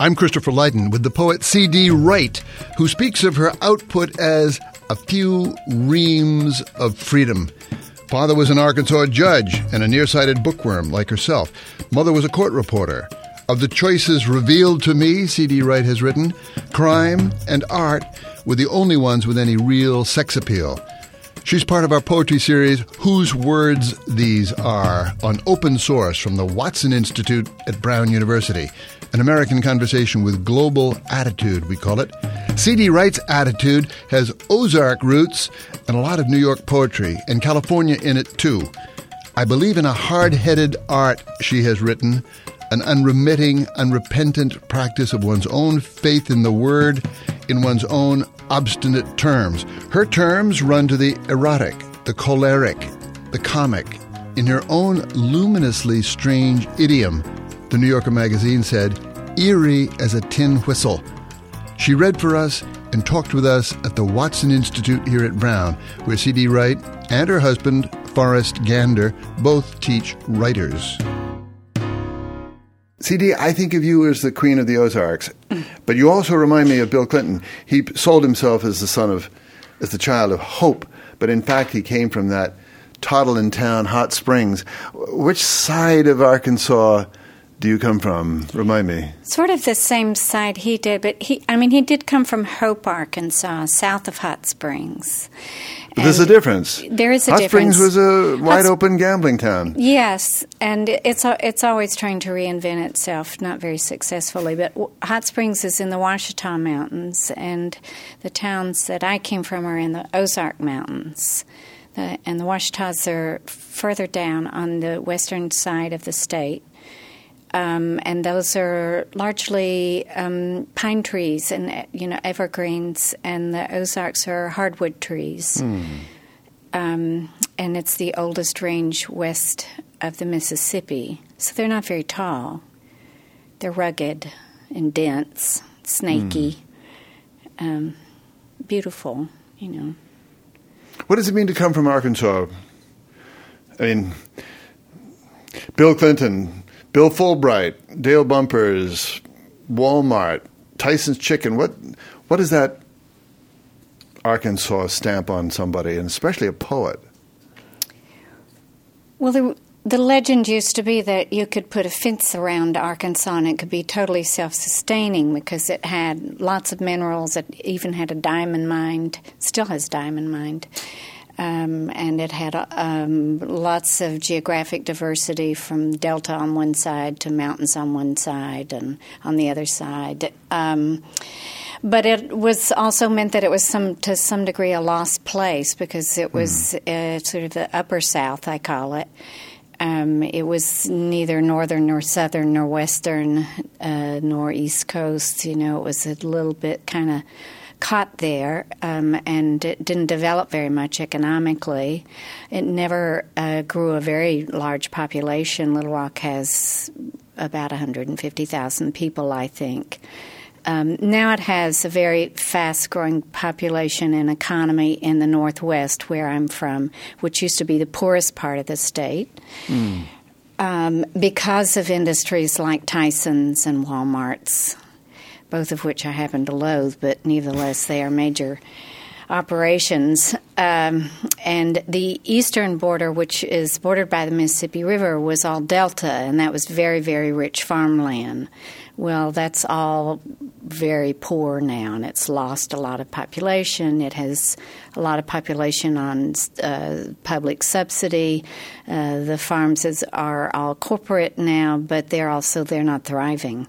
I'm Christopher Lydon with the poet C.D. Wright, who speaks of her output as a few reams of freedom. Father was an Arkansas judge and a nearsighted bookworm like herself. Mother was a court reporter. Of the choices revealed to me, C.D. Wright has written, crime and art were the only ones with any real sex appeal. She's part of our poetry series, Whose Words These Are, on Open Source from the Watson Institute at Brown University. An American conversation with global attitude, we call it. C.D. Wright's attitude has Ozark roots and a lot of New York poetry, and California in it too. I believe in a hard-headed art, she has written, an unremitting, unrepentant practice of one's own faith in the word, in one's own obstinate terms. Her terms run to the erotic, the choleric, the comic. In her own luminously strange idiom, the New Yorker magazine said, eerie as a tin whistle. She read for us and talked with us at the Watson Institute here at Brown, where C.D. Wright and her husband, Forrest Gander, both teach writers. C.D., I think of you as the queen of the Ozarks, but you also remind me of Bill Clinton. He sold himself as the child of hope, but in fact he came from that Toddlin town, Hot Springs. Which side of Arkansas do you come from? Remind me. Sort of the same side he did, but he did come from Hope, Arkansas, south of Hot Springs. But there's a difference. There is a Hot difference. Springs was a wide-open gambling town. Yes, and it's always trying to reinvent itself, not very successfully. But Hot Springs is in the Ouachita Mountains, and the towns that I came from are in the Ozark Mountains. And the Ouachitas are further down on the western side of the state. And those are largely pine trees and evergreens, and the Ozarks are hardwood trees. And it's the oldest range west of the Mississippi, so they're not very tall. They're rugged and dense, snaky, beautiful. What does it mean to come from Arkansas? I mean, Bill Clinton, Bill Fulbright, Dale Bumpers, Walmart, Tyson's Chicken. What does that Arkansas stamp on somebody, and especially a poet? Well, the legend used to be that you could put a fence around Arkansas and it could be totally self-sustaining because it had lots of minerals. It even had a diamond mine, still has diamond mine. And it had lots of geographic diversity from delta on one side to mountains on one side and on the other side. But it was also meant that it was to some degree a lost place because it was sort of the upper South, I call it. It was neither northern nor southern nor western nor East Coast. It was a little bit kind of caught there, and it didn't develop very much economically. It never grew a very large population. Little Rock has about 150,000 people, I think. Now it has a very fast-growing population and economy in the Northwest, where I'm from, which used to be the poorest part of the state, because of industries like Tyson's and Walmart's, both of which I happen to loathe, but nevertheless they are major operations. And the eastern border, which is bordered by the Mississippi River, was all delta, and that was very, very rich farmland. Well, that's all very poor now, and it's lost a lot of population. It has a lot of population on public subsidy. The farms are all corporate now, but they're not thriving.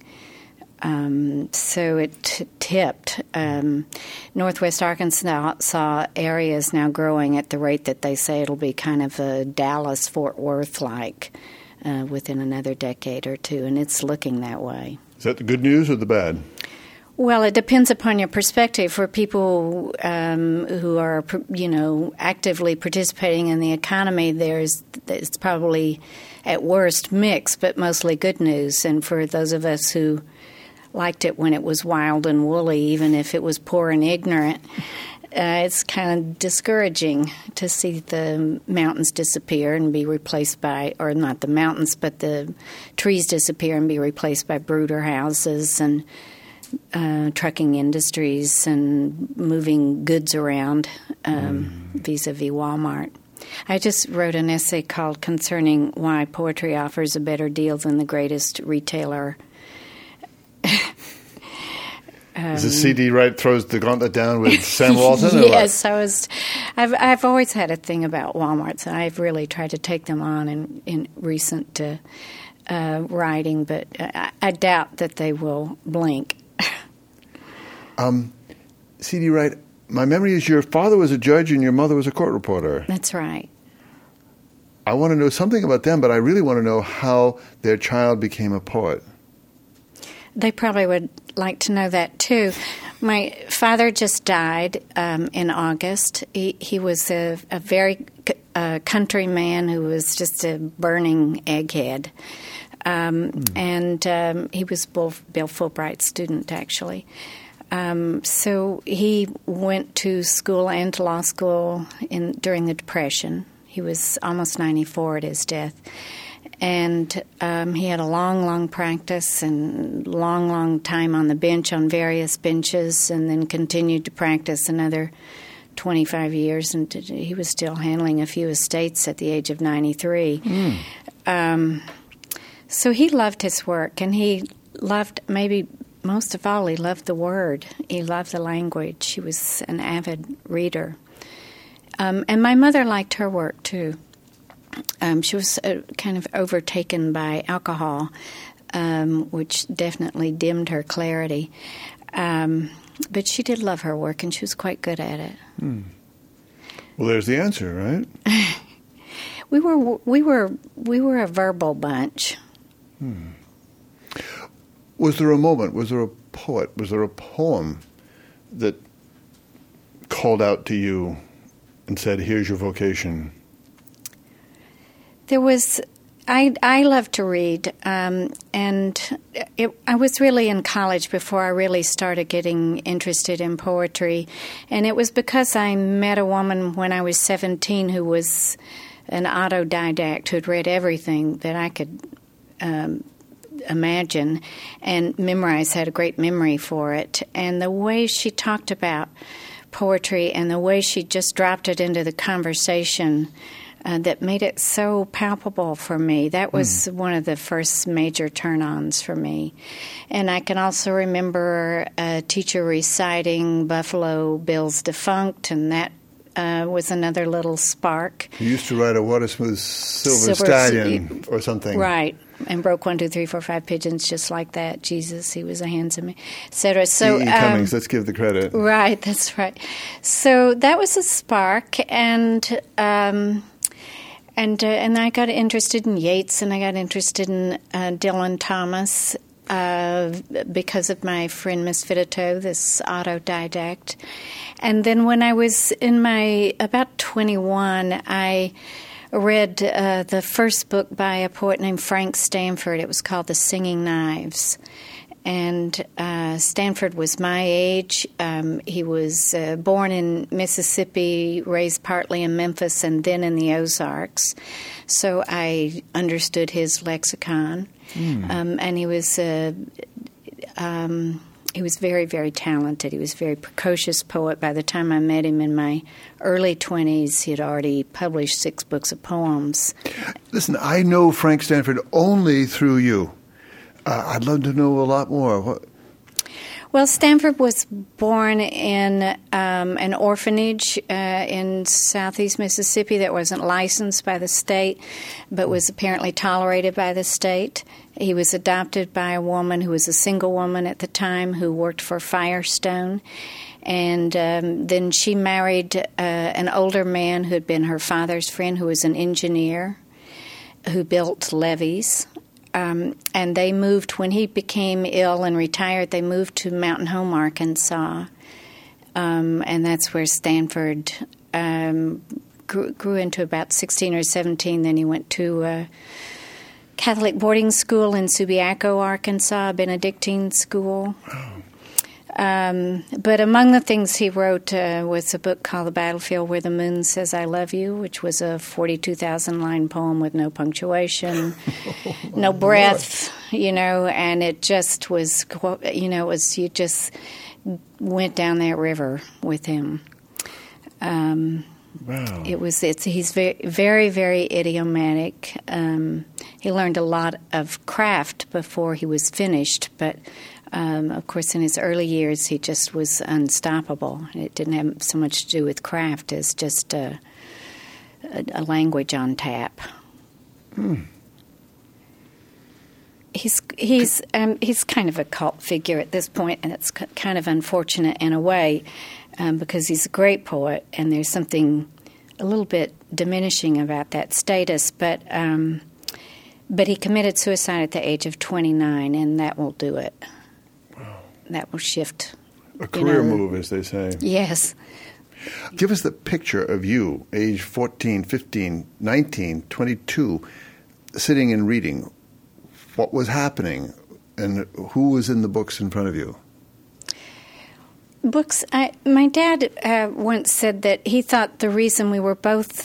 So it tipped. Northwest Arkansas area is now growing at the rate that they say it'll be kind of a Dallas-Fort Worth-like within another decade or two, and it's looking that way. Is that the good news or the bad? Well, it depends upon your perspective. For people who are, actively participating in the economy, it's probably at worst mixed, but mostly good news. And for those of us who liked it when it was wild and woolly, even if it was poor and ignorant, it's kind of discouraging to see the mountains disappear and be replaced by, or not the mountains, but the trees disappear and be replaced by brooder houses and trucking industries and moving goods around vis-a-vis Walmart. I just wrote an essay called Concerning Why Poetry Offers a Better Deal Than the Greatest Retailer. Is this C.D. Wright throws the gauntlet down with Sam Walton? Yes, I've always had a thing about Walmart, so I've really tried to take them on in recent writing, but I doubt that they will blink. C.D. Wright, my memory is your father was a judge and your mother was a court reporter. That's right. I want to know something about them, but I really want to know how their child became a poet. They probably would like to know that, too. My father just died in August. He was a very country man who was just a burning egghead. And he was Bill Fulbright's student, actually. So he went to school and to law school during the Depression. He was almost 94 at his death. And he had a long, long practice and long time on the bench, on various benches, and then continued to practice another 25 years. And he was still handling a few estates at the age of 93. So he loved his work, and he loved, maybe most of all, he loved the word. He loved the language. He was an avid reader. And my mother liked her work, too. She was kind of overtaken by alcohol, which definitely dimmed her clarity. But she did love her work, and she was quite good at it. Well, there's the answer, right? We were a verbal bunch. Was there a moment? Was there a poet? Was there a poem that called out to you and said, "Here's your vocation"? There was. I love to read, and I was really in college before I really started getting interested in poetry, and it was because I met a woman when I was 17 who was an autodidact who had read everything that I could imagine and memorize, had a great memory for it, and the way she talked about poetry and the way she just dropped it into the conversation that made it so palpable for me. That was one of the first major turn-ons for me. And I can also remember a teacher reciting Buffalo Bill's Defunct, and that was another little spark. You used to ride a water smooth silver stallion or something. Right. And broke 1, 2, 3, 4, 5 pigeons just like that. Jesus, he was a handsome man, etc. So E. Cummings, let's give the credit. Right, that's right. So that was a spark, and I got interested in Yeats, and I got interested in Dylan Thomas because of my friend Miss Fitito, this autodidact. And then when I was in about 21, I read the first book by a poet named Frank Stanford. It was called The Singing Knives. And Stanford was my age. He was born in Mississippi, raised partly in Memphis and then in the Ozarks. So I understood his lexicon. And he was very, very talented. He was a very precocious poet. By the time I met him in my early 20s, he had already published 6 books of poems. Listen, I know Frank Stanford only through you. I'd love to know a lot more. Well, Stanford was born in an orphanage in southeast Mississippi that wasn't licensed by the state, but was apparently tolerated by the state. He was adopted by a woman who was a single woman at the time who worked for Firestone. And then she married an older man who had been her father's friend, who was an engineer who built levees. And they moved, when he became ill and retired, they moved to Mountain Home, Arkansas. And that's where Stanford grew into about 16 or 17. Then he went to a Catholic boarding school in Subiaco, Arkansas, a Benedictine school. But among the things he wrote was a book called The Battlefield Where the Moon Says I Love You, which was a 42,000-line poem with no punctuation, no breath, and it just was, you just went down that river with him. Wow. He's very, very, very idiomatic. He learned a lot of craft before he was finished, but of course in his early years he just was unstoppable. It didn't have so much to do with craft as just a language on tap. He's kind of a cult figure at this point, and it's kind of unfortunate in a way. Because he's a great poet, and there's something a little bit diminishing about that status. But he committed suicide at the age of 29, and that will do it. Wow. That will shift. A career move, as they say. Yes. Give us the picture of you, age 14, 15, 19, 22, sitting and reading. What was happening, and who was in the books in front of you? Books. My dad once said that he thought the reason we were both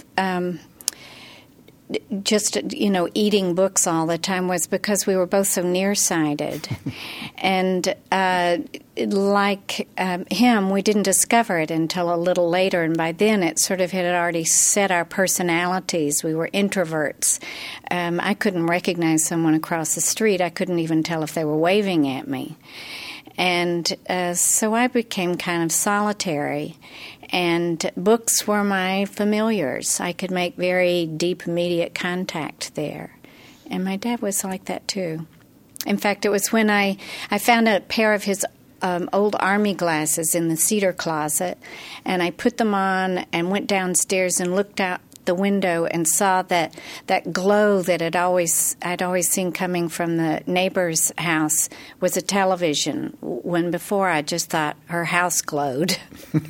just eating books all the time was because we were both so nearsighted, and like him, we didn't discover it until a little later, and by then it sort of had already set our personalities. We were introverts. I couldn't recognize someone across the street. I couldn't even tell if they were waving at me. And so I became kind of solitary, and books were my familiars. I could make very deep, immediate contact there. And my dad was like that, too. In fact, it was when I found a pair of his old army glasses in the cedar closet, and I put them on and went downstairs and looked out the window and saw that glow that I'd always seen coming from the neighbor's house was a television, when before I just thought her house glowed.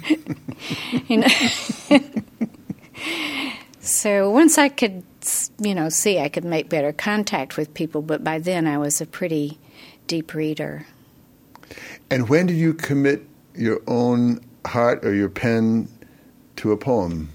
So once I could see, I could make better contact with people, but by then I was a pretty deep reader. And when did you commit your own heart or your pen to a poem?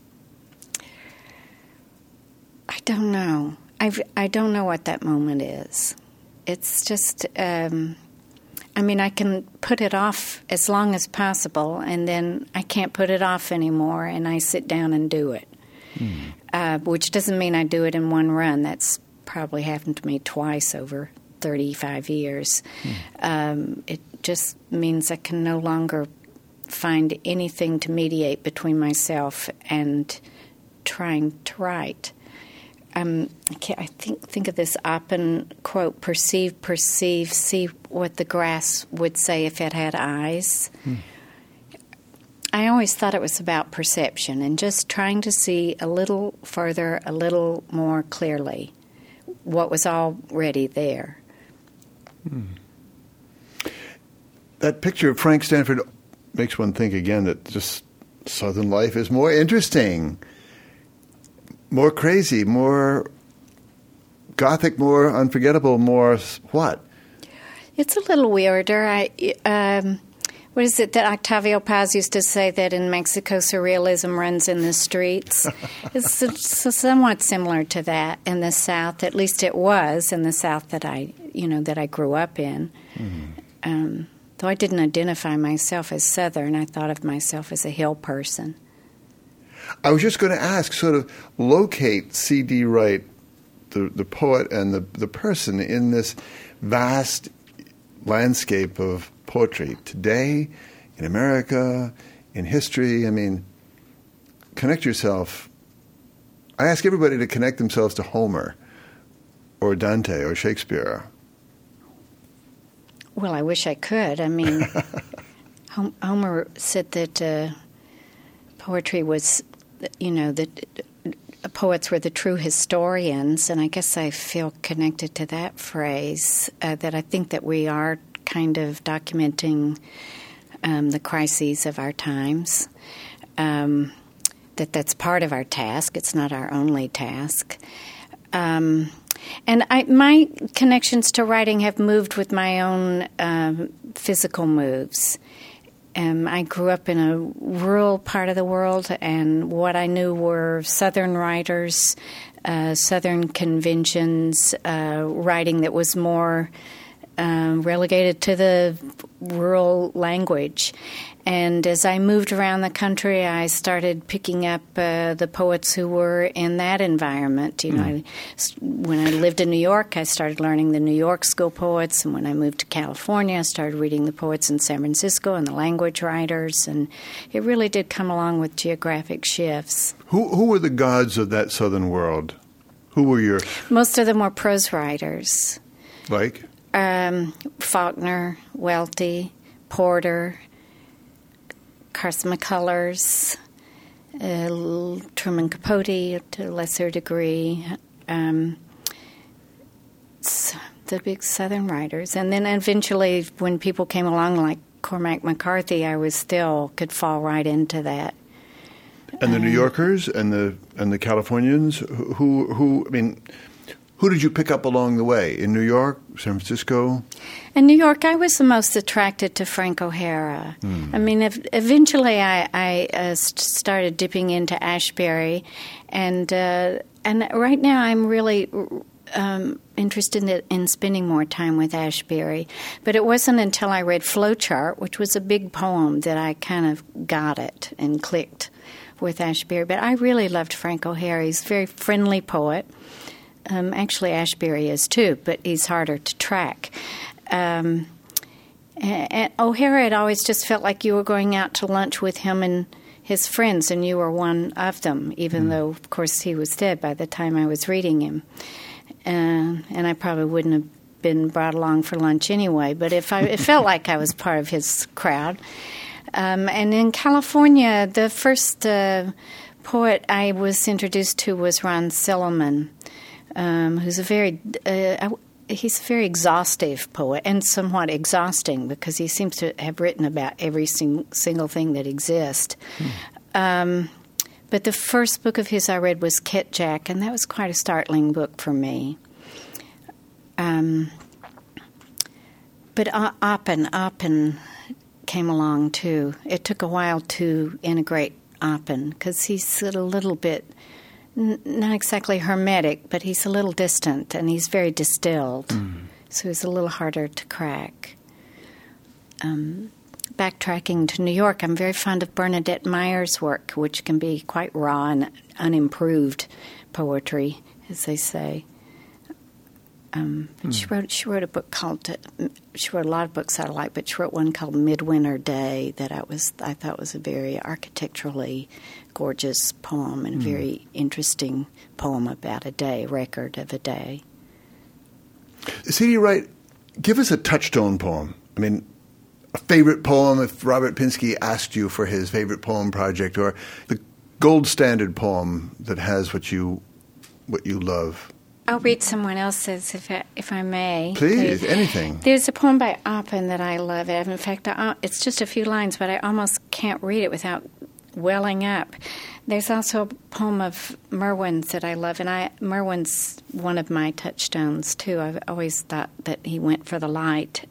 I don't know. I don't know what that moment is. It's just, I can put it off as long as possible, and then I can't put it off anymore, and I sit down and do it. Which doesn't mean I do it in one run. That's probably happened to me twice over 35 years. It just means I can no longer find anything to mediate between myself and trying to write. I think of this Oppen quote, perceive, see what the grass would say if it had eyes. I always thought it was about perception and just trying to see a little further, a little more clearly what was already there. That picture of Frank Stanford makes one think again that just Southern life is more interesting, more crazy, more gothic, more unforgettable, more what? It's a little weirder. What is it that Octavio Paz used to say, that in Mexico surrealism runs in the streets? It's somewhat similar to that in the South. At least it was in the South that I grew up in. Though I didn't identify myself as Southern, I thought of myself as a hill person. I was just going to ask, sort of locate C.D. Wright, the poet and the person in this vast landscape of poetry today, in America, in history. I mean, connect yourself. I ask everybody to connect themselves to Homer or Dante or Shakespeare. Well, I wish I could. I mean, Homer said that poetry was, that poets were the true historians, and I guess I feel connected to that phrase, that I think that we are kind of documenting the crises of our times, that's part of our task. It's not our only task. And my connections to writing have moved with my own physical moves. I grew up in a rural part of the world, and what I knew were Southern writers, Southern conventions, writing that was more relegated to the rural language. And as I moved around the country, I started picking up the poets who were in that environment. When I lived in New York, I started learning the New York school poets, and when I moved to California, I started reading the poets in San Francisco and the language writers, and it really did come along with geographic shifts. Who were the gods of that southern world? Who were your... Most of them were prose writers. Like? Faulkner, Welty, Porter, Carson McCullers, Truman Capote to a lesser degree, the big Southern writers. And then eventually when people came along like Cormac McCarthy, I could fall right into that. And the New Yorkers and the Californians, who did you pick up along the way? In New York, San Francisco? In New York, I was the most attracted to Frank O'Hara. Eventually I started dipping into Ashbery, and right now I'm really interested in spending more time with Ashbery. But it wasn't until I read Flowchart, which was a big poem, that I kind of got it and clicked with Ashbery. But I really loved Frank O'Hara. He's a very friendly poet. Actually, Ashbery is too, but he's harder to track. And O'Hara had always just felt like you were going out to lunch with him and his friends, and you were one of them, even though, of course, he was dead by the time I was reading him. And I probably wouldn't have been brought along for lunch anyway, but it felt like I was part of his crowd. And in California, the first poet I was introduced to was Ron Silliman, who's he's a very exhaustive poet, and somewhat exhausting because he seems to have written about every single thing that exists. But the first book of his I read was Ketjack, and that was quite a startling book for me. But Oppen came along too. It took a while to integrate Oppen because he's a little bit, not exactly hermetic, but he's a little distant, and he's very distilled. So he's a little harder to crack. Backtracking to New York, I'm very fond of Bernadette Meyer's work, which can be quite raw and unimproved poetry, as they say. She wrote a book called. She wrote a lot of books I like, but she wrote one called Midwinter Day that I thought was a very architecturally gorgeous poem and a very interesting poem about a day, record of a day. C.D. Wright, give us a touchstone poem. I mean, a favorite poem if Robert Pinsky asked you for his favorite poem project, or the gold standard poem that has what you love. I'll read someone else's if I may. Please, anything. There's a poem by Oppen that I love. In fact, it's just a few lines, but I almost can't read it without welling up. There's also a poem of Merwin's that I love, and Merwin's one of my touchstones, too. I've always thought that he went for the light.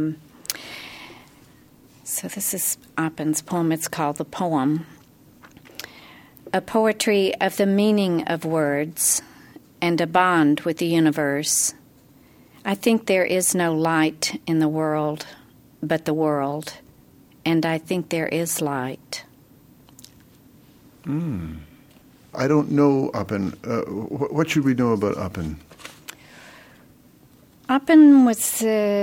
So this is Oppen's poem. It's called The Poem. A poetry of the meaning of words and a bond with the universe. I think there is no light in the world but the world, and I think there is light. I don't know Oppen. What should we know about Oppen? Oppen was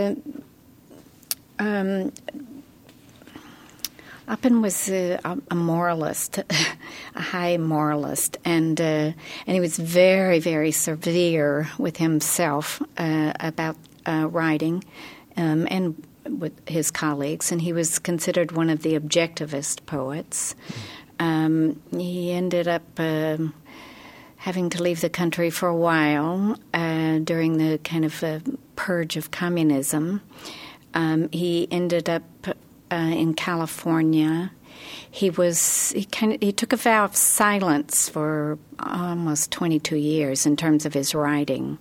a moralist, a high moralist, and he was very, very severe with himself about writing and with his colleagues, and he was considered one of the objectivist poets. He ended up having to leave the country for a while during the kind of purge of communism. He ended up in California. he took a vow of silence for almost 22 years in terms of his writing.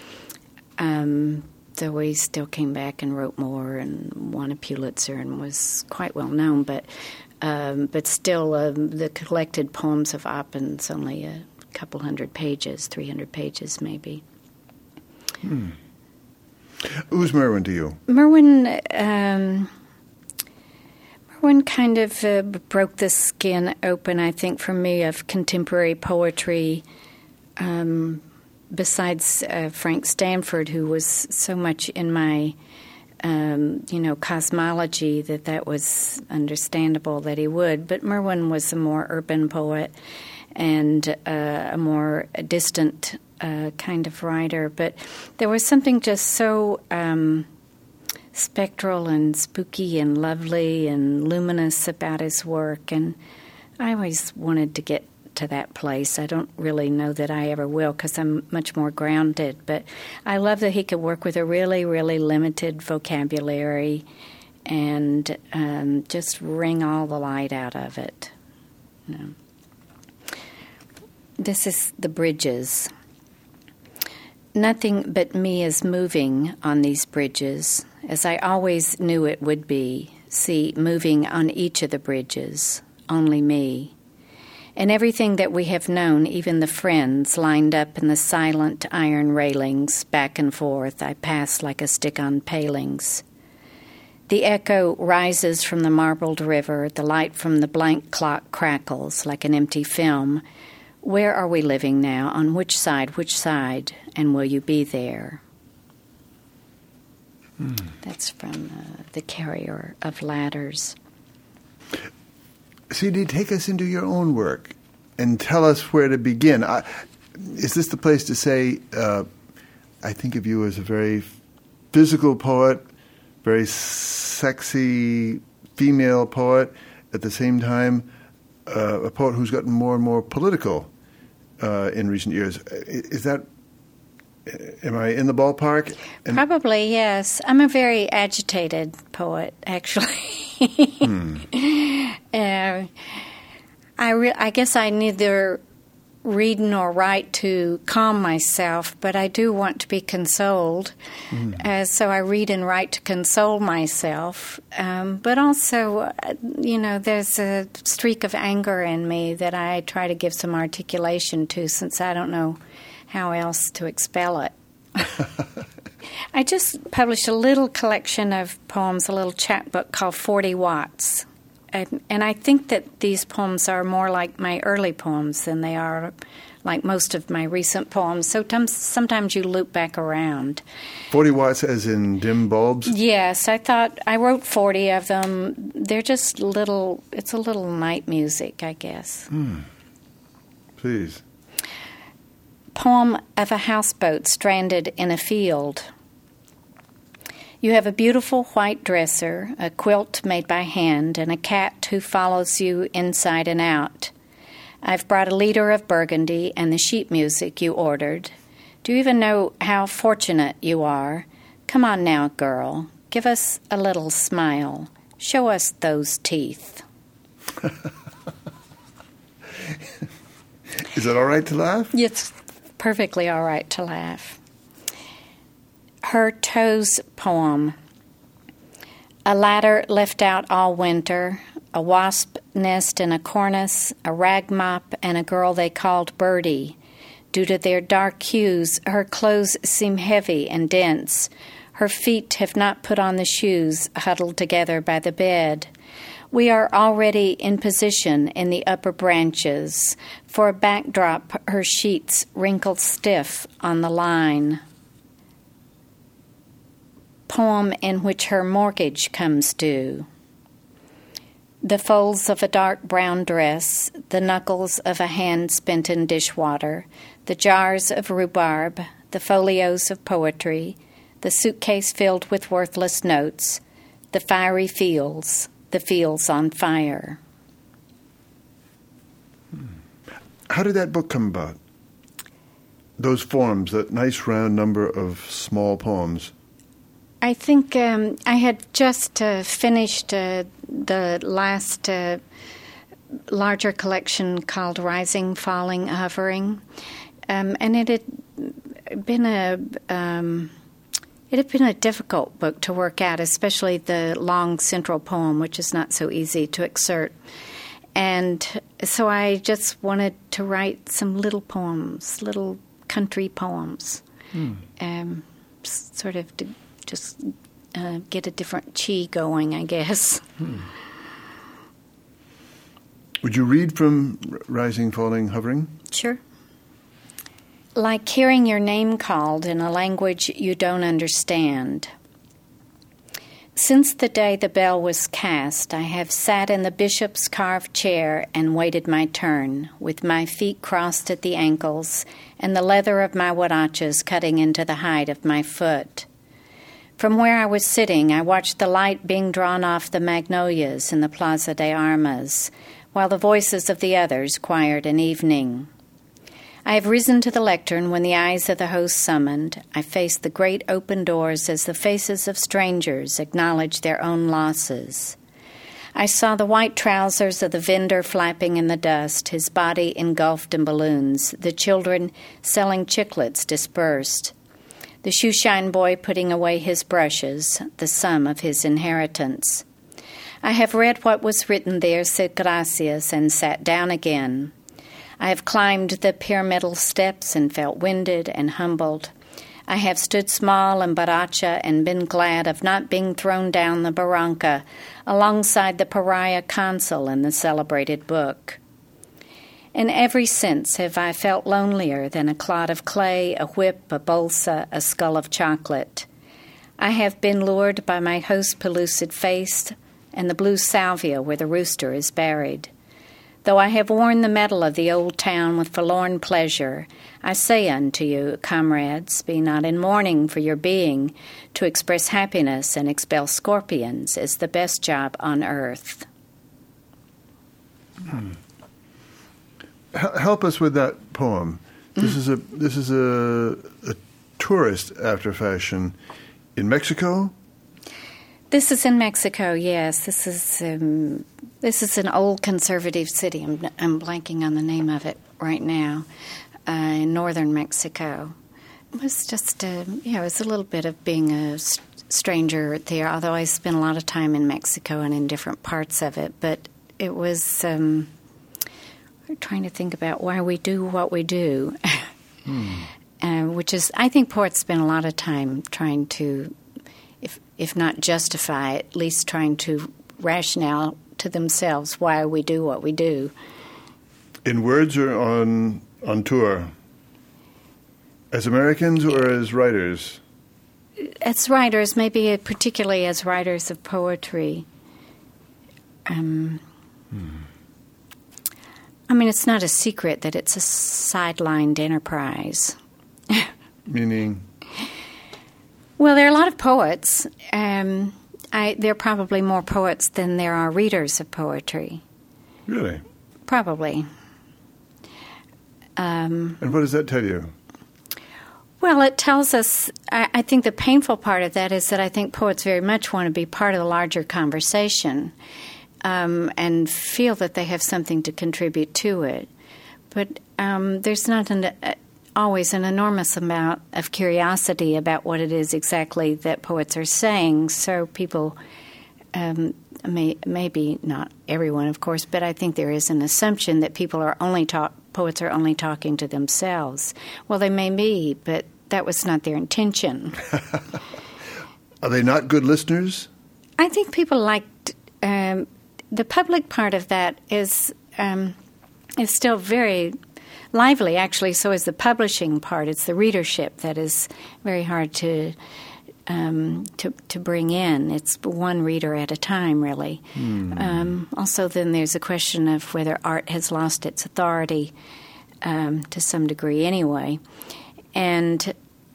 Though he still came back and wrote more and won a Pulitzer and was quite well known, but still the collected poems of Oppen's only a couple hundred pages, 300 pages maybe. Who's Merwin to you? Merwin kind of broke the skin open, I think, for me, of contemporary poetry, besides Frank Stanford, who was so much in my, cosmology that was understandable that he would. But Merwin was a more urban poet and a more distant kind of writer. But there was something just so spectral and spooky and lovely and luminous about his work, and I always wanted to get to that place. I don't really know that I ever will because I'm much more grounded, but I love that he could work with a really, really limited vocabulary and just wring all the light out of it. This is The Bridges. Nothing but me is moving on these bridges, as I always knew it would be. See, moving on each of the bridges, only me. And everything that we have known, even the friends, lined up in the silent iron railings, back and forth, I pass like a stick on palings. The echo rises from the marbled river, the light from the blank clock crackles like an empty film. Where are we living now? On which side, and will you be there? That's from The Carrier of Ladders. C.D., take us into your own work and tell us where to begin. Is this the place to say, I think of you as a very physical poet, very sexy female poet, at the same time a poet who's gotten more and more political in recent years. Is that... Am I in the ballpark? Probably, yes. I'm a very agitated poet, actually. I guess I neither read nor write to calm myself, but I do want to be consoled. So I read and write to console myself. But also, there's a streak of anger in me that I try to give some articulation to, since I don't know how else to expel it. I just published a little collection of poems, a little chapbook called 40 Watts. And I think that these poems are more like my early poems than they are like most of my recent poems. So sometimes you loop back around. 40 watts as in dim bulbs? Yes, I wrote 40 of them. They're just it's a little night music, I guess. Please. Poem of a houseboat stranded in a field. You have a beautiful white dresser, a quilt made by hand, and a cat who follows you inside and out. I've brought a liter of Burgundy and the sheet music you ordered. Do you even know how fortunate you are? Come on now, girl. Give us a little smile. Show us those teeth. Is it all right to laugh? It's perfectly all right to laugh. Her Toes poem. A ladder left out all winter, a wasp nest in a cornice, a rag mop, and a girl they called Birdie. Due to their dark hues, her clothes seem heavy and dense. Her feet have not put on the shoes, huddled together by the bed. We are already in position in the upper branches. For a backdrop, her sheets wrinkled stiff on the line. Poem in which her mortgage comes due. The folds of a dark brown dress, the knuckles of a hand spent in dishwater, the jars of rhubarb, the folios of poetry, the suitcase filled with worthless notes, the fiery fields, the fields on fire. How did that book come about? Those forms, that nice round number of small poems. I think I had just finished the last larger collection called Rising, Falling, Hovering, and it had been a difficult book to work out, especially the long central poem, which is not so easy to excerpt. And so I just wanted to write some little poems, little country poems, sort of to just get a different chi going, I guess. Would you read from Rising, Falling, Hovering? Sure. Like hearing your name called in a language you don't understand. Since the day the bell was cast, I have sat in the bishop's carved chair and waited my turn, with my feet crossed at the ankles and the leather of my huaraches cutting into the hide of my foot. From where I was sitting, I watched the light being drawn off the magnolias in the Plaza de Armas, while the voices of the others choired an evening. I have risen to the lectern when the eyes of the host summoned. I faced the great open doors as the faces of strangers acknowledged their own losses. I saw the white trousers of the vendor flapping in the dust, his body engulfed in balloons, the children selling chiclets dispersed, the shoeshine boy putting away his brushes, the sum of his inheritance. I have read what was written there, said gracias, and sat down again. I have climbed the pyramidal steps and felt winded and humbled. I have stood small in Baracha and been glad of not being thrown down the barranca alongside the pariah consul in the celebrated book. In every sense have I felt lonelier than a clod of clay, a whip, a bolsa, a skull of chocolate. I have been lured by my host's pellucid face and the blue salvia where the rooster is buried. Though I have worn the medal of the old town with forlorn pleasure, I say unto you, comrades, be not in mourning for your being. To express happiness and expel scorpions is the best job on earth. Help us with that poem. This is a tourist after fashion in Mexico. This is in Mexico. Yes, this is an old conservative city. I'm blanking on the name of it right now. In northern Mexico. It was just it was a little bit of being a stranger there. Although I spent a lot of time in Mexico and in different parts of it, but it was. We're trying to think about why we do what we do, which is, I think poets spend a lot of time trying to, if not justify, at least trying to rationale to themselves why we do what we do. In words or on tour? As Americans or as writers? As writers, maybe particularly as writers of poetry. I mean, it's not a secret that it's a sidelined enterprise. Meaning? Well, there are a lot of poets. There are probably more poets than there are readers of poetry. Really? Probably. And what does that tell you? Well, it tells us, I think the painful part of that is that I think poets very much want to be part of the larger conversation. And feel that they have something to contribute to it. But there's not always an enormous amount of curiosity about what it is exactly that poets are saying. So people, maybe not everyone, of course, but I think there is an assumption that poets are only talking to themselves. Well, they may be, but that was not their intention. Are they not good listeners? I think people liked... the public part of that is still very lively, actually. So is the publishing part. It's the readership that is very hard to bring in. It's one reader at a time, really. Also, then there's a question of whether art has lost its authority to some degree, anyway. And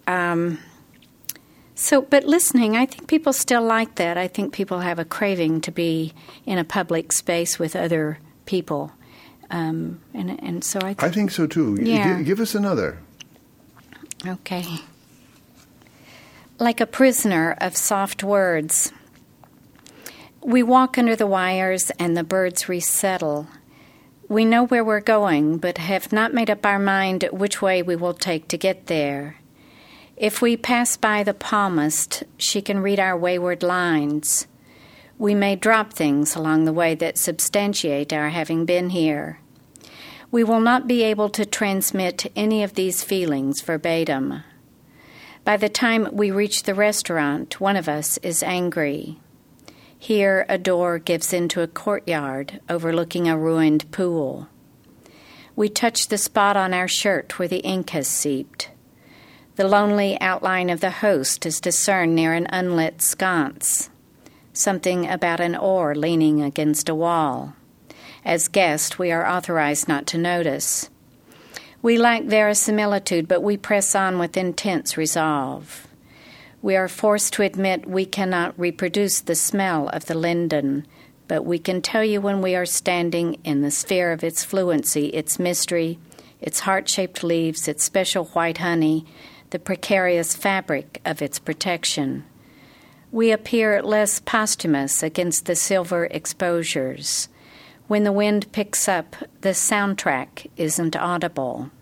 but listening, I think people still like that. I think people have a craving to be in a public space with other people. And so I think so, too. Yeah. Give us another. Okay. Like a prisoner of soft words. We walk under the wires and the birds resettle. We know where we're going, but have not made up our mind which way we will take to get there. If we pass by the palmist, she can read our wayward lines. We may drop things along the way that substantiate our having been here. We will not be able to transmit any of these feelings verbatim. By the time we reach the restaurant, one of us is angry. Here, a door gives into a courtyard overlooking a ruined pool. We touch the spot on our shirt where the ink has seeped. The lonely outline of the host is discerned near an unlit sconce. Something about an oar leaning against a wall. As guests, we are authorized not to notice. We lack verisimilitude, but we press on with intense resolve. We are forced to admit we cannot reproduce the smell of the linden, but we can tell you when we are standing in the sphere of its fluency, its mystery, its heart-shaped leaves, its special white honey, the precarious fabric of its protection. We appear less posthumous against the silver exposures. When the wind picks up, the soundtrack isn't audible.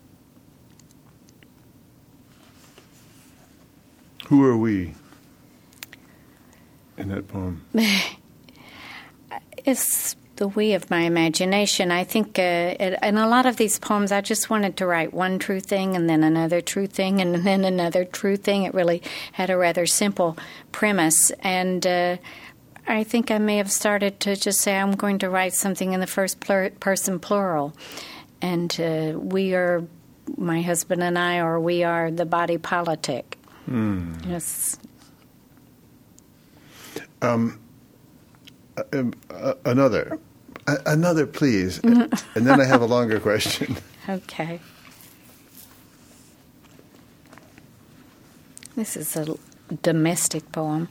Who are we in that poem? It's the we of my imagination. I think in a lot of these poems, I just wanted to write one true thing and then another true thing and then another true thing. It really had a rather simple premise. And I think I may have started to just say I'm going to write something in the first person plural. And we are, my husband and I, or we are the body politic. Yes. Another, please. And then I have a longer question. Okay. This is a domestic poem.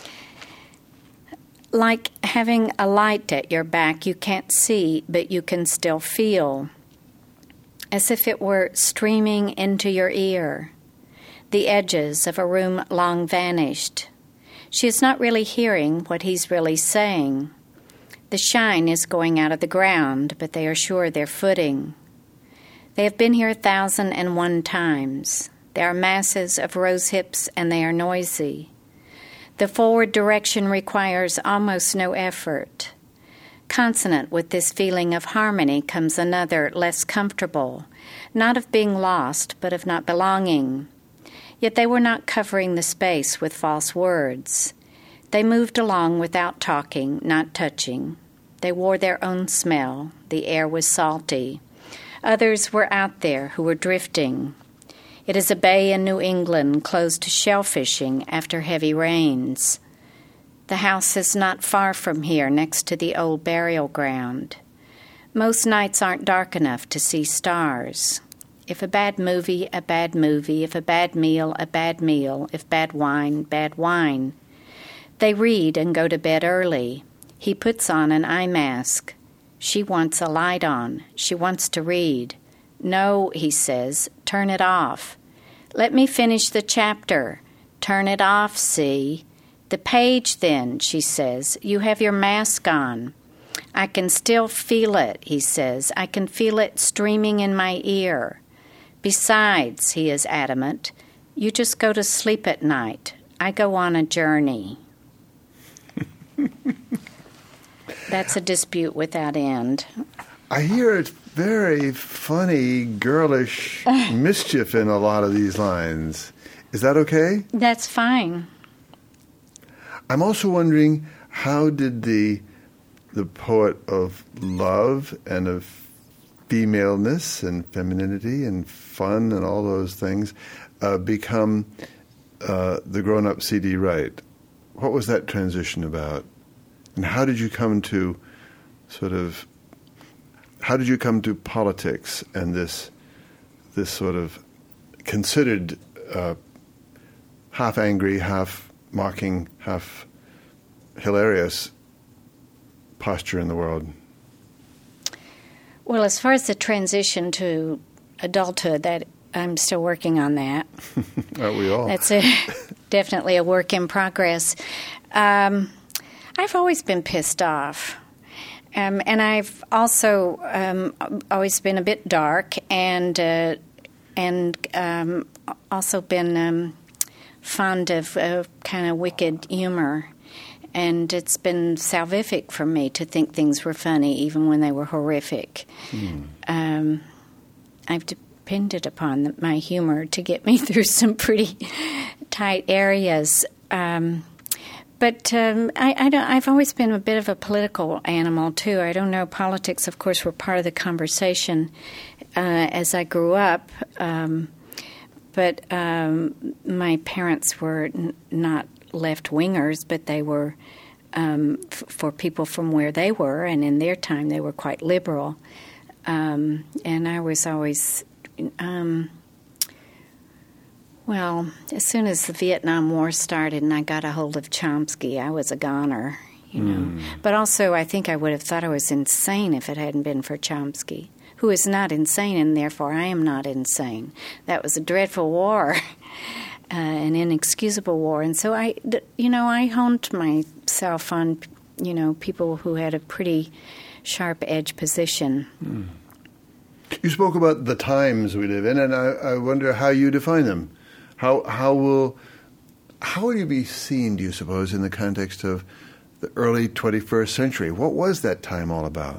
Like having a light at your back you can't see, but you can still feel, as if it were streaming into your ear. The edges of a room long vanished. She is not really hearing what he's really saying. The shine is going out of the ground, but they are sure they're footing. They have been here 1,001 times. There are masses of rose hips, and they are noisy. The forward direction requires almost no effort. Consonant with this feeling of harmony comes another, less comfortable, not of being lost, but of not belonging. Yet they were not covering the space with false words. They moved along without talking, not touching. They wore their own smell. The air was salty. Others were out there who were drifting. It is a bay in New England closed to shellfishing after heavy rains. The house is not far from here, next to the old burial ground. Most nights aren't dark enough to see stars. If a bad movie, a bad movie. If a bad meal, a bad meal. If bad wine, bad wine. They read and go to bed early. He puts on an eye mask. She wants a light on. She wants to read. No, he says, turn it off. Let me finish the chapter. Turn it off, see. The page, then, she says. You have your mask on. I can still feel it, he says. I can feel it streaming in my ear. Besides, he is adamant, you just go to sleep at night. I go on a journey. That's a dispute without end. I hear it's very funny, girlish mischief in a lot of these lines. Is that okay? That's fine. I'm also wondering, how did the poet of love and of femaleness and femininity and fun and all those things become the grown-up C.D. Wright? What was that transition about? And how did you come to politics and this sort of considered half angry, half mocking, half hilarious posture in the world? Well, as far as the transition to adulthood, that I'm still working on that. Aren't we all? That's a definitely a work in progress. I've always been pissed off. And I've also always been a bit dark and also been fond of kind of wicked humor. And it's been salvific for me to think things were funny, even when they were horrific. I've depended upon my humor to get me through some pretty tight areas. But I've always been a bit of a political animal, too. I don't know. Politics, of course, were part of the conversation as I grew up. But my parents were not left-wingers, but they were, for people from where they were, and in their time, they were quite liberal. And I was always... Well, as soon as the Vietnam War started and I got a hold of Chomsky, I was a goner, you know. But also, I think I would have thought I was insane if it hadn't been for Chomsky, who is not insane, and therefore I am not insane. That was a dreadful war, an inexcusable war. And so I honed myself on, people who had a pretty sharp-edge position. You spoke about the times we live in, and I wonder how you define them. How will you be seen, do you suppose, in the context of the early 21st century? What was that time all about?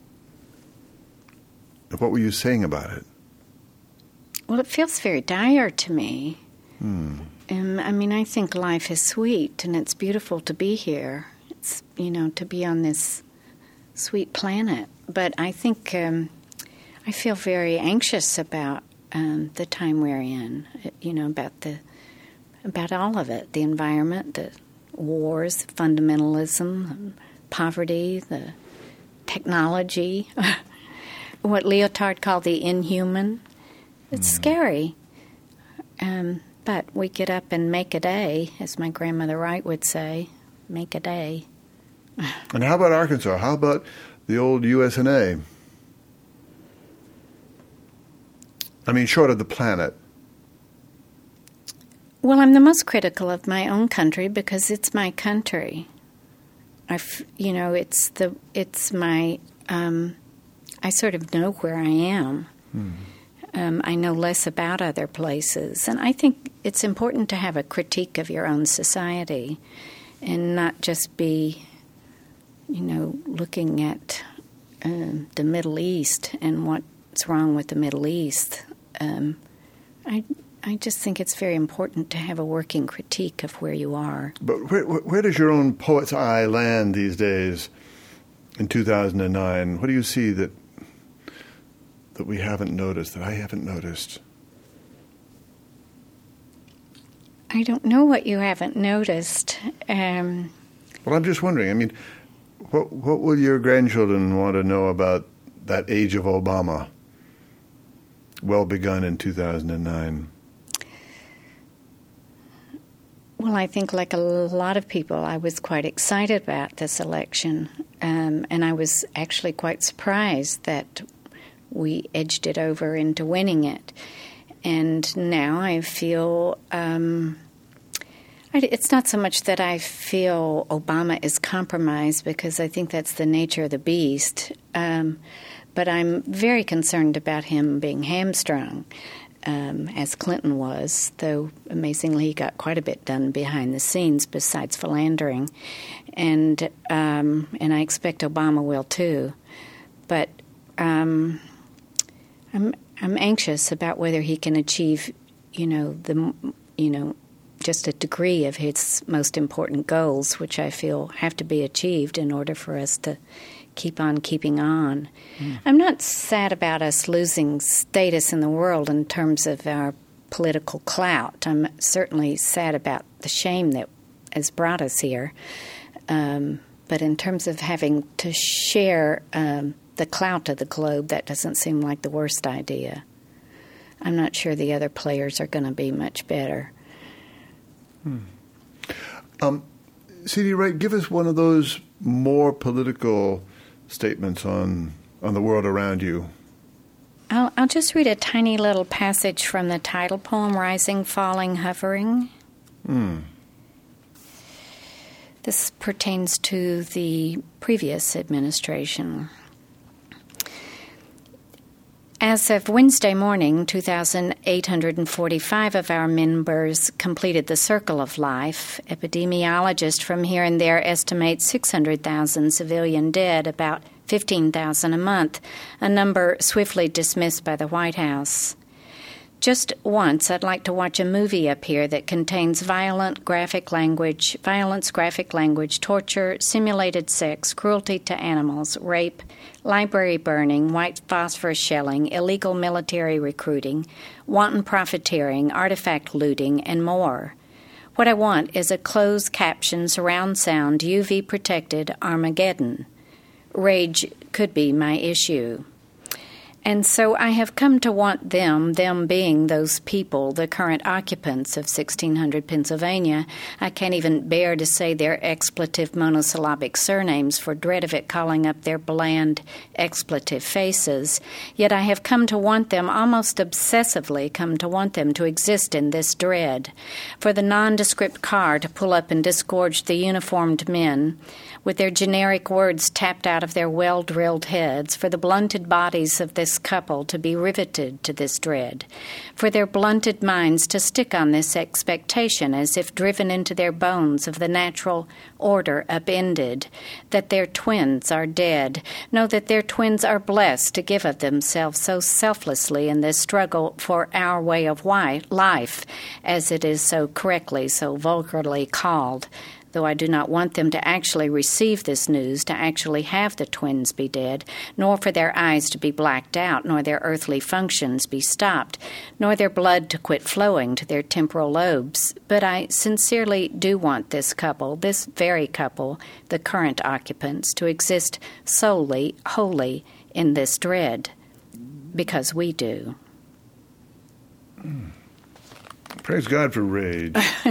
What were you saying about it? Well, it feels very dire to me. I think life is sweet, and it's beautiful to be here. It's, to be on this sweet planet. But I think I feel very anxious about the time we're in, about all of it, the environment, the wars, fundamentalism, poverty, the technology, what Lyotard called the inhuman. It's scary. But we get up and make a day, as my grandmother Wright would say, make a day. And how about Arkansas? How about the old USNA? Short of the planet. Well, I'm the most critical of my own country because it's my country. It's my. I sort of know where I am. I know less about other places, and I think it's important to have a critique of your own society, and not just be, looking at the Middle East and what's wrong with the Middle East. I just think it's very important to have a working critique of where you are. But where does your own poet's eye land these days in 2009? What do you see that we haven't noticed, that I haven't noticed? I don't know what you haven't noticed. Well, I'm just wondering. What will your grandchildren want to know about that age of Obama? Well begun in 2009. Well, I think like a lot of people, I was quite excited about this election, and I was actually quite surprised that we edged it over into winning it. And now I feel, it's not so much that I feel Obama is compromised, because I think that's the nature of the beast, but I'm very concerned about him being hamstrung, as Clinton was, though amazingly he got quite a bit done behind the scenes besides philandering. And I expect Obama will too. But I'm anxious about whether he can achieve, just a degree of his most important goals, which I feel have to be achieved in order for us to keep on keeping on. I'm not sad about us losing status in the world in terms of our political clout. I'm certainly sad about the shame that has brought us here. But in terms of having to share the clout of the globe, that doesn't seem like the worst idea. I'm not sure the other players are going to be much better. C.D. Wright, give us one of those more political statements on the world around you. I'll just read a tiny little passage from the title poem, Rising, Falling, Hovering. This pertains to the previous administration. As of Wednesday morning, 2,845 of our members completed the Circle of Life. Epidemiologists from here and there estimate 600,000 civilian dead, about 15,000 a month, a number swiftly dismissed by the White House. Just once, I'd like to watch a movie up here that contains violence, graphic language, torture, simulated sex, cruelty to animals, rape, library burning, white phosphorus shelling, illegal military recruiting, wanton profiteering, artifact looting, and more. What I want is a closed caption, surround sound, UV-protected Armageddon. Rage could be my issue. And so I have come to want them being those people, the current occupants of 1600 Pennsylvania. I can't even bear to say their expletive monosyllabic surnames for dread of it calling up their bland expletive faces. Yet I have come to want them, almost obsessively come to want them to exist in this dread. For the nondescript car to pull up and disgorge the uniformed men, with their generic words tapped out of their well-drilled heads, for the blunted bodies of this couple to be riveted to this dread, for their blunted minds to stick on this expectation as if driven into their bones of the natural order upended, that their twins are dead, no, that their twins are blessed to give of themselves so selflessly in this struggle for our way of life, as it is so correctly, so vulgarly called. Though I do not want them to actually receive this news, to actually have the twins be dead, nor for their eyes to be blacked out, nor their earthly functions be stopped, nor their blood to quit flowing to their temporal lobes. But I sincerely do want this couple, this very couple, the current occupants, to exist solely, wholly in this dread, because we do. Praise God for rage.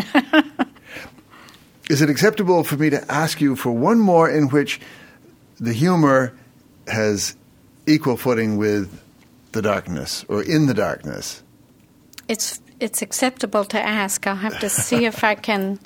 Is it acceptable for me to ask you for one more in which the humor has equal footing with the darkness, or in the darkness? It's acceptable to ask. I'll have to see if I can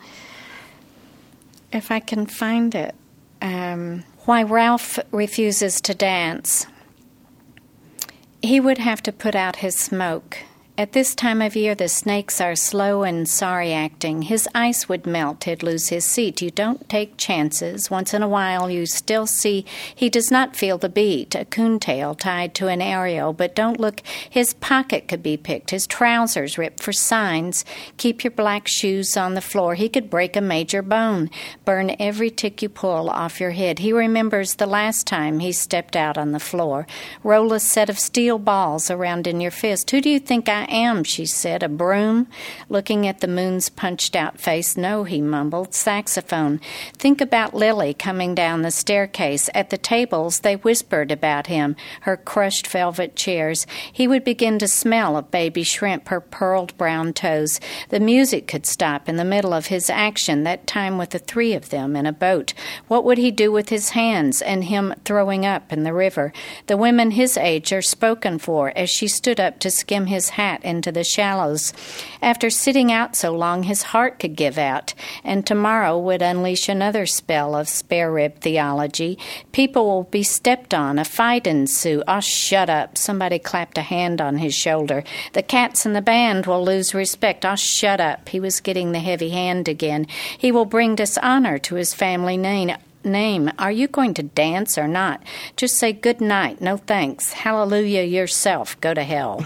find it. Why Ralph refuses to dance. He would have to put out his smoke. At this time of year, the snakes are slow and sorry acting. His ice would melt. He'd lose his seat. You don't take chances. Once in a while, you still see he does not feel the beat, a coontail tied to an aerial. But don't look. His pocket could be picked, his trousers ripped for signs. Keep your black shoes on the floor. He could break a major bone, burn every tick you pull off your head. He remembers the last time he stepped out on the floor. Roll a set of steel balls around in your fist. Who do you think I am, she said. A broom? Looking at the moon's punched-out face. No, he mumbled. Saxophone. Think about Lily coming down the staircase. At the tables, they whispered about him, her crushed velvet chairs. He would begin to smell of baby shrimp, her pearled brown toes. The music could stop in the middle of his action, that time with the three of them in a boat. What would he do with his hands and him throwing up in the river? The women his age are spoken for as she stood up to skim his hat into the shallows. After sitting out so long, his heart could give out, and tomorrow would unleash another spell of spare-rib theology. People will be stepped on, a fight ensue. Oh, shut up. Somebody clapped a hand on his shoulder. The cats in the band will lose respect. Oh, shut up. He was getting the heavy hand again. He will bring dishonor to his family name. Are you going to dance or not? Just say good night, no thanks. Hallelujah yourself. Go to hell.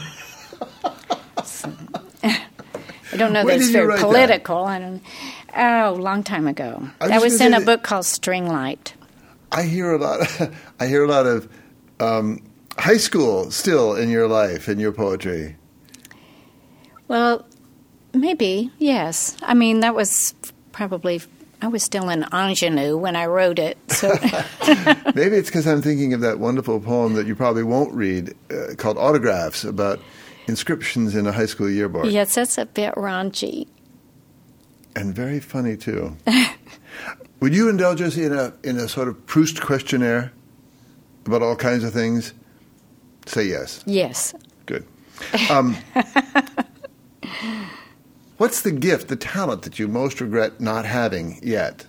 I don't know that it's very political. That? Long time ago. That was in a book called String Light. I hear a lot of high school still in your life, in your poetry. Well, maybe, yes. I mean, that was probably, I was still in ingenue when I wrote it. So. Maybe it's because I'm thinking of that wonderful poem that you probably won't read called Autographs, about inscriptions in a high school yearbook. Yes, that's a bit raunchy. And very funny, too. Would you indulge us in a sort of Proust questionnaire about all kinds of things? Say yes. Yes. Good. What's the gift, the talent that you most regret not having yet?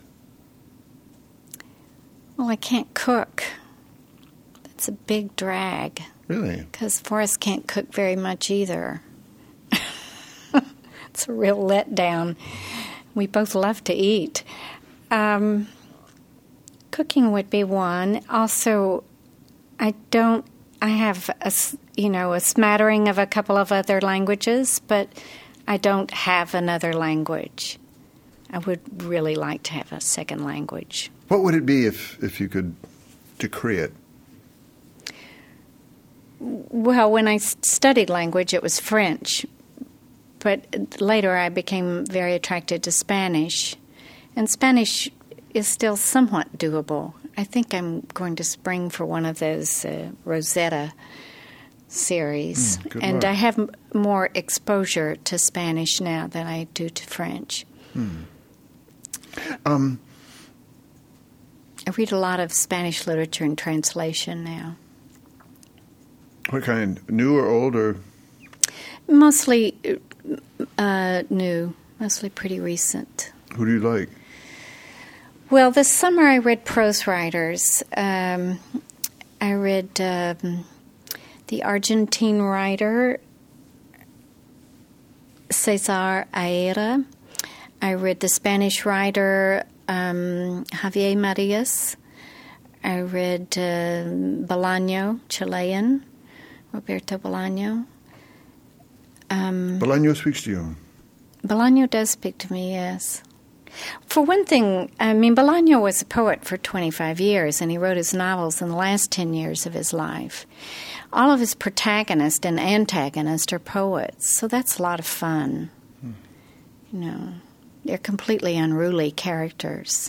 Well, I can't cook. That's a big drag. Really? Because Forrest can't cook very much either. It's a real letdown. We both love to eat. Cooking would be one. Also, I have a smattering of a couple of other languages, but I don't have another language. I would really like to have a second language. What would it be if you could decree it? Well, when I studied language, it was French. But later I became very attracted to Spanish. And Spanish is still somewhat doable. I think I'm going to spring for one of those Rosetta series. And luck. I have more exposure to Spanish now than I do to French. I read a lot of Spanish literature and translation now. What kind? New or old or? Mostly new, mostly pretty recent. Who do you like? Well, this summer I read prose writers. I read the Argentine writer Cesar Aira. I read the Spanish writer Javier Marias. I read Bolaño, Chilean, Roberto Bolaño. Bolaño speaks to you. Bolaño does speak to me, yes. For one thing, Bolaño was a poet for 25 years, and he wrote his novels in the last 10 years of his life. All of his protagonists and antagonists are poets, so that's a lot of fun. They're completely unruly characters.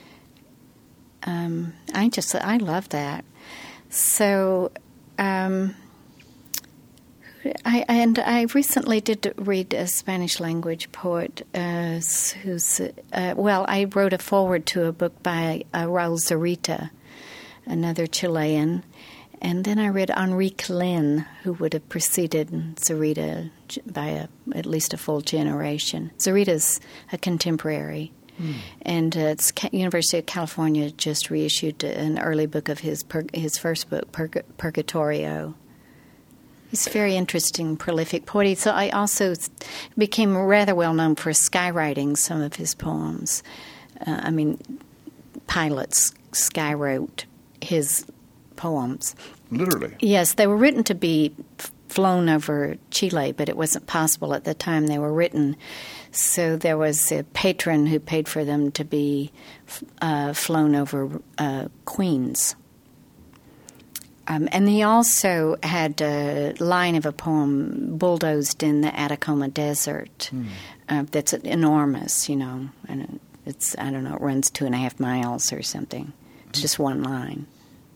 I love that. So, I recently did read a Spanish language poet I wrote a foreword to a book by Raul Zurita, another Chilean, and then I read Enrique Lin, who would have preceded Zurita by at least a full generation. Zurita's a contemporary, and University of California just reissued an early book of his first book, Purgatorio. He's a very interesting, prolific poet. So I also became rather well known for skywriting some of his poems. Pilots skywrote his poems. Literally? Yes, they were written to be flown over Chile, but it wasn't possible at the time they were written. So there was a patron who paid for them to be flown over Queens. And he also had a line of a poem bulldozed in the Atacama Desert that's enormous, and it's, it runs 2.5 miles or something. It's just one line.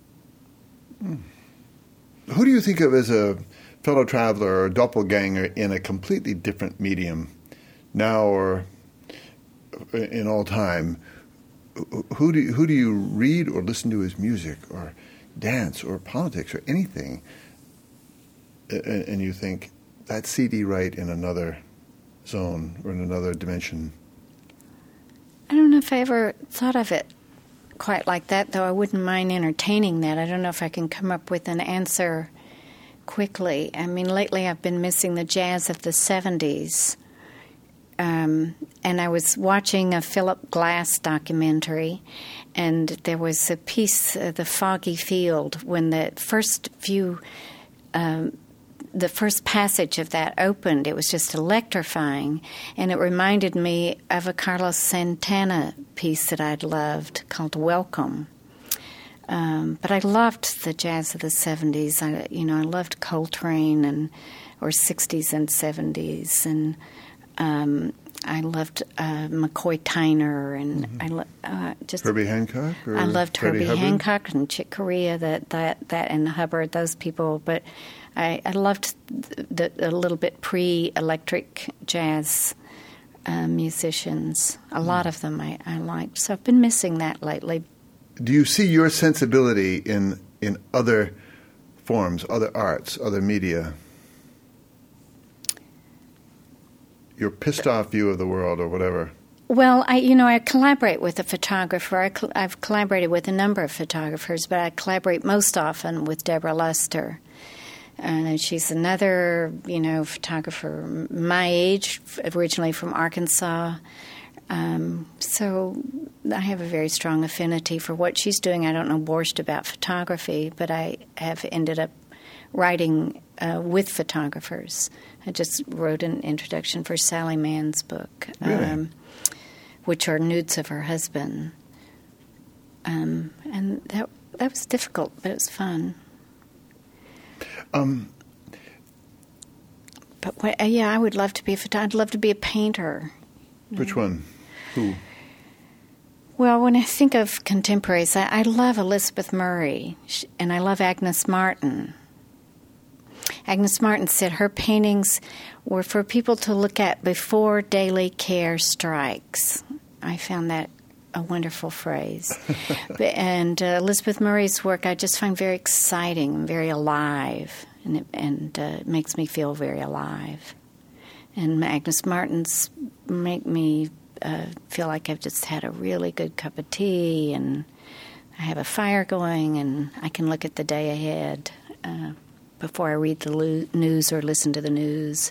Who do you think of as a fellow traveler or doppelganger in a completely different medium, now or in all time? Who do you read or listen to his music or dance or politics or anything, and you think, that's C.D. Wright in another zone or in another dimension? I don't know if I ever thought of it quite like that, though I wouldn't mind entertaining that. I don't know if I can come up with an answer quickly. Lately I've been missing the jazz of the 70s. And I was watching a Philip Glass documentary, and there was a piece, The Foggy Field, when the first passage of that opened. It was just electrifying, and it reminded me of a Carlos Santana piece that I'd loved called Welcome. But I loved the jazz of the 70s. I loved Coltrane or 60s and 70s, and I loved McCoy Tyner, and Herbie Hancock. I loved Freddie Herbie Hubbard? Hancock and Chick Corea, that and Hubbard, those people. But I loved a little bit pre-electric jazz musicians. A lot of them I liked. So I've been missing that lately. Do you see your sensibility in other forms, other arts, other media? your pissed off view of the world or whatever? Well, I collaborate with a photographer. I've collaborated with a number of photographers, but I collaborate most often with Deborah Luster. And she's another, photographer my age, originally from Arkansas. So I have a very strong affinity for what she's doing. I don't know borscht about photography, but I have ended up writing with photographers. I just wrote an introduction for Sally Mann's book, really? Which are nudes of her husband. And that was difficult, but it was fun. But I would love to be I'd love to be a painter. Which one? Who? Well, when I think of contemporaries, I love Elizabeth Murray, and I love Agnes Martin. Agnes Martin said her paintings were for people to look at before daily care strikes. I found that a wonderful phrase. And Elizabeth Murray's work I just find very exciting and very alive, and it makes me feel very alive. And Agnes Martin's make me feel like I've just had a really good cup of tea, and I have a fire going, and I can look at the day ahead before I read the news or listen to the news.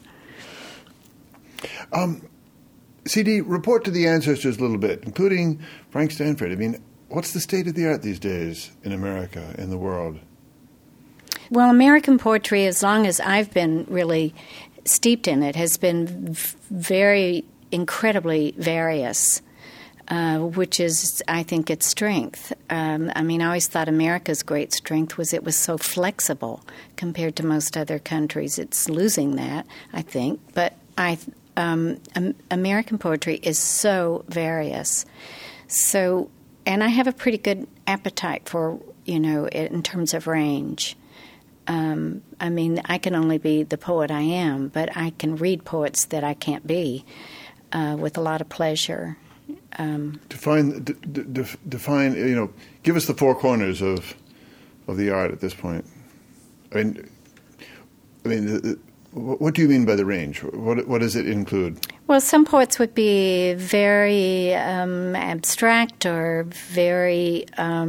CD, report to the ancestors a little bit, including Frank Stanford. I mean, what's the state of the art these days in America, in the world? Well, American poetry, as long as I've been really steeped in it, has been very incredibly various, which is, I think, its strength. I always thought America's great strength was it was so flexible compared to most other countries. It's losing that, I think, but American poetry is so various. So, and I have a pretty good appetite for, in terms of range. I can only be the poet I am, but I can read poets that I can't be with a lot of pleasure. Define, give us the four corners of the art at this point. What do you mean by the range? What does it include? Well, some poets would be very abstract or very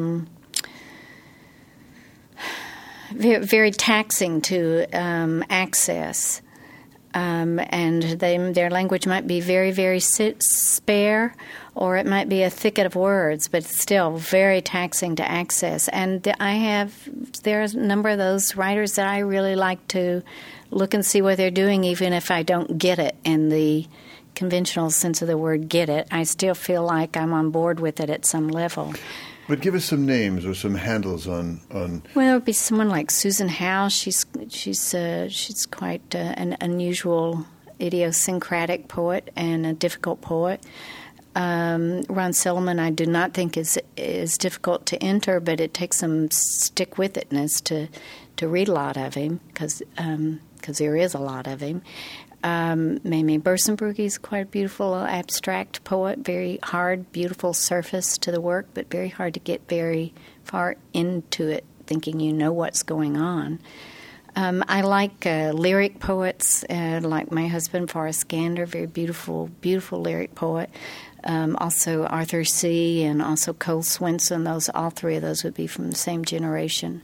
very taxing to access, and their language might be very, very spare, or it might be a thicket of words, but still very taxing to access. And there are a number of those writers that I really like to look and see what they're doing, even if I don't get it in the conventional sense of the word get it. I still feel like I'm on board with it at some level. But give us some names or some handles on. Well, it would be someone like Susan Howe. She's quite an unusual, idiosyncratic poet and a difficult poet. Ron Silliman, I do not think is difficult to enter, but it takes some stick-with-itness to read a lot of him because there is a lot of him. Mamie Bersenbrugge is quite a beautiful abstract poet, very hard, beautiful surface to the work, but very hard to get very far into it, thinking you know what's going on. I like lyric poets, like my husband, Forrest Gander, very beautiful, beautiful lyric poet. Also Arthur C. and also Cole Swinson. All three of those would be from the same generation.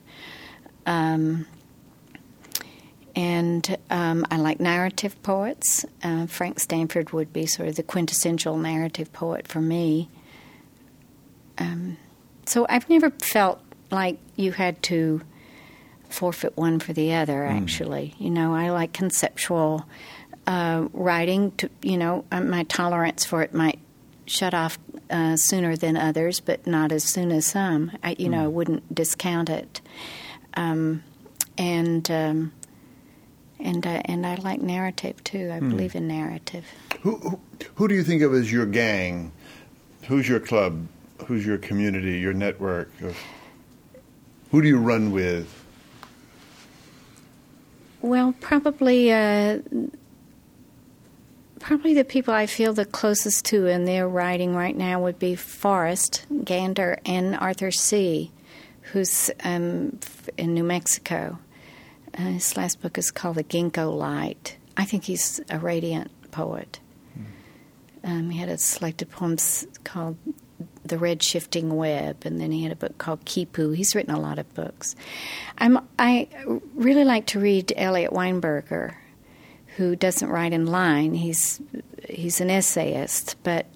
And I like narrative poets. Frank Stanford would be sort of the quintessential narrative poet for me. So I've never felt like you had to forfeit one for the other, actually. I like conceptual writing. My tolerance for it might shut off sooner than others, but not as soon as some. I wouldn't discount it. And I like narrative too. I believe in narrative. Who do you think of as your gang? Who's your club? Who's your community? Your network? Who do you run with? Well, probably the people I feel the closest to in their writing right now would be Forrest Gander and Arthur C., who's in New Mexico. His last book is called The Ginkgo Light. I think he's a radiant poet. He had a selected poems called The Red Shifting Web, and then he had a book called Kipu. He's written a lot of books. I really like to read Elliot Weinberger, who doesn't write in line. He's an essayist, but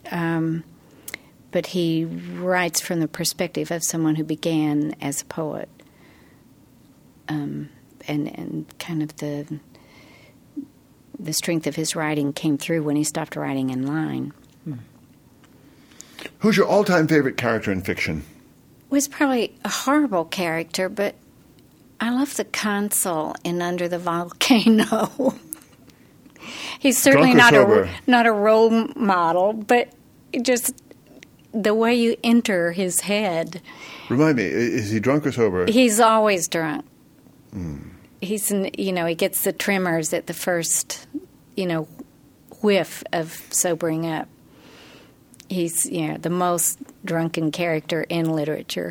he writes from the perspective of someone who began as a poet, and kind of the strength of his writing came through when he stopped writing in line. Who's your all-time favorite character in fiction? Was probably a horrible character, but I love the consul in Under the Volcano. He's certainly not a role model, but just the way you enter his head. Remind me, is he drunk or sober? He's always drunk. He gets the tremors at the first, whiff of sobering up. He's, the most drunken character in literature.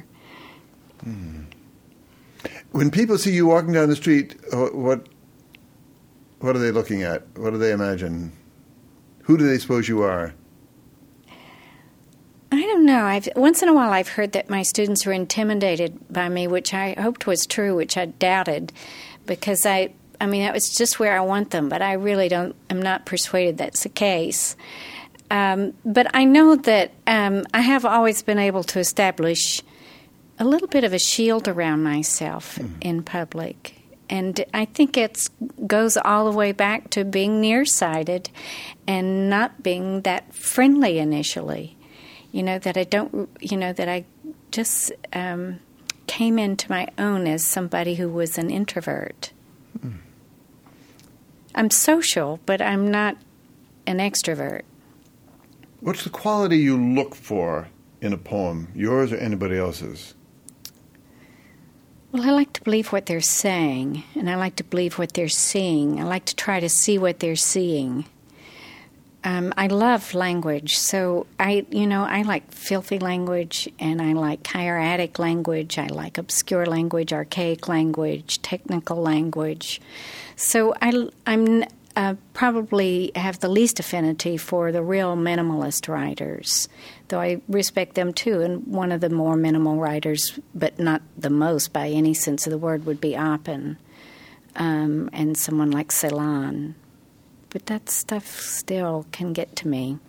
When people see you walking down the street, what are they looking at? What do they imagine? Who do they suppose you are? I don't know. Once in a while I've heard that my students were intimidated by me, which I hoped was true, which I doubted, because that was just where I want them, but I really I'm not persuaded that's the case. But I know that I have always been able to establish a little bit of a shield around myself in public. And I think it goes all the way back to being nearsighted and not being that friendly initially. That I just came into my own as somebody who was an introvert. I'm social, but I'm not an extrovert. What's the quality you look for in a poem, yours or anybody else's? Well, I like to believe what they're saying, and I like to believe what they're seeing. I like to try to see what they're seeing. I love language, so I like filthy language, and I like hieratic language. I like obscure language, archaic language, technical language. So I'm probably have the least affinity for the real minimalist writers, though I respect them too. And one of the more minimal writers, but not the most by any sense of the word, would be Oppen, and someone like Celan. But that stuff still can get to me.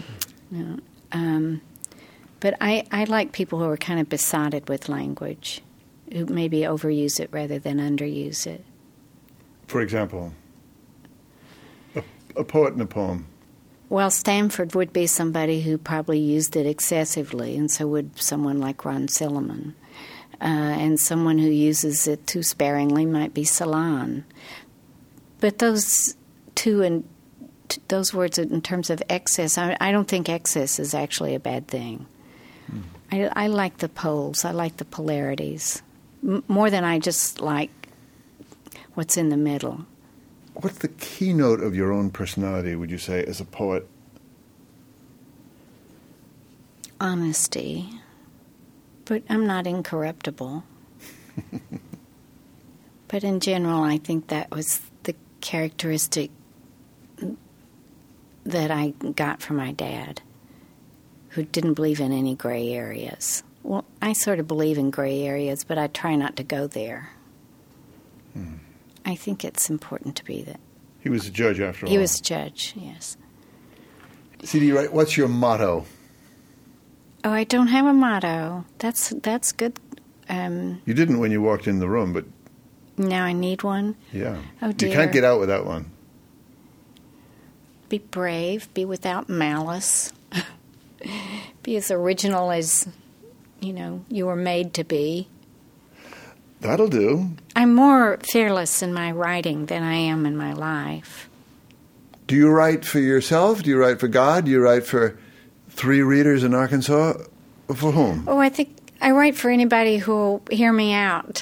But I like people who are kind of besotted with language, who maybe overuse it rather than underuse it. For example, a poet in a poem. Well, Stanford would be somebody who probably used it excessively, and so would someone like Ron Silliman. And someone who uses it too sparingly might be Celan. But those two and those words in terms of excess, I don't think excess is actually a bad thing. I like the poles. I like the polarities more than I just like what's in the middle. What's the keynote of your own personality, would you say, as a poet? Honesty. But I'm not incorruptible. But in general, I think that was the characteristic that I got from my dad, who didn't believe in any gray areas. Well, I sort of believe in gray areas, but I try not to go there. I think it's important to be that. He was a judge, after all. He was a judge, yes. C.D. Wright, what's your motto? Oh, I don't have a motto. That's good. You didn't when you walked in the room, but... Now I need one? Yeah. Oh, dear. You can't get out without one. Be brave. Be without malice. Be as original as, you were made to be. That'll do. I'm more fearless in my writing than I am in my life. Do you write for yourself? Do you write for God? Do you write for 3 readers in Arkansas? For whom? Oh, I think I write for anybody who will hear me out.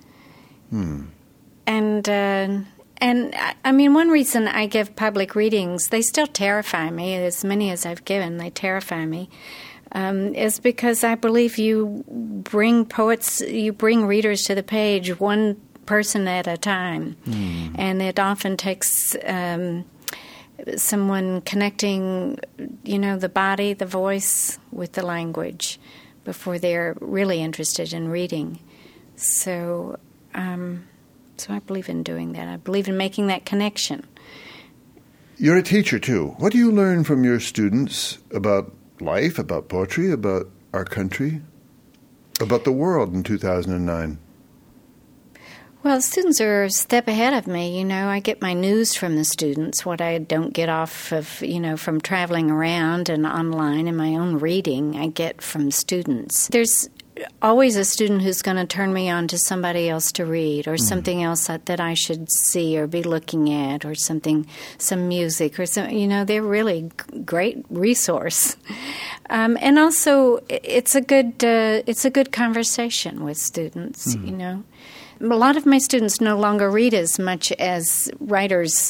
And I mean, one reason I give public readings, they still terrify me, as many as I've given, they terrify me, is because I believe you bring readers to the page one person at a time. And it often takes someone connecting, the body, the voice with the language before they're really interested in reading. So I believe in doing that. I believe in making that connection. You're a teacher, too. What do you learn from your students about life, about poetry, about our country, about the world in 2009? Well, students are a step ahead of me. I get my news from the students, what I don't get off of, from traveling around and online and my own reading, I get from students. There's always a student who's going to turn me on to somebody else to read or something else that I should see or be looking at or some music or they're really great resource. And also it's a good conversation with students, A lot of my students no longer read as much as writers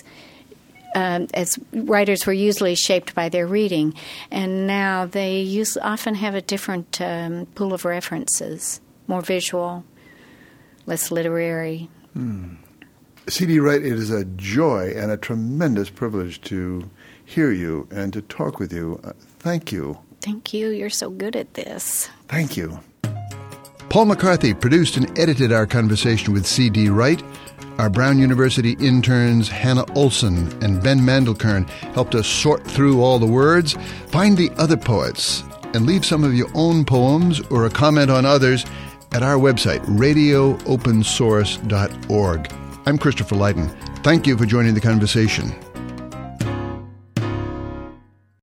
were usually shaped by their reading, and now they often have a different pool of references, more visual, less literary. C.D. Wright, it is a joy and a tremendous privilege to hear you and to talk with you. Thank you. Thank you. You're so good at this. Thank you. Paul McCarthy produced and edited our conversation with C.D. Wright. Our Brown University interns Hannah Olson and Ben Mandelkern helped us sort through all the words. Find the other poets and leave some of your own poems or a comment on others at our website, radioopensource.org. I'm Christopher Lydon. Thank you for joining the conversation.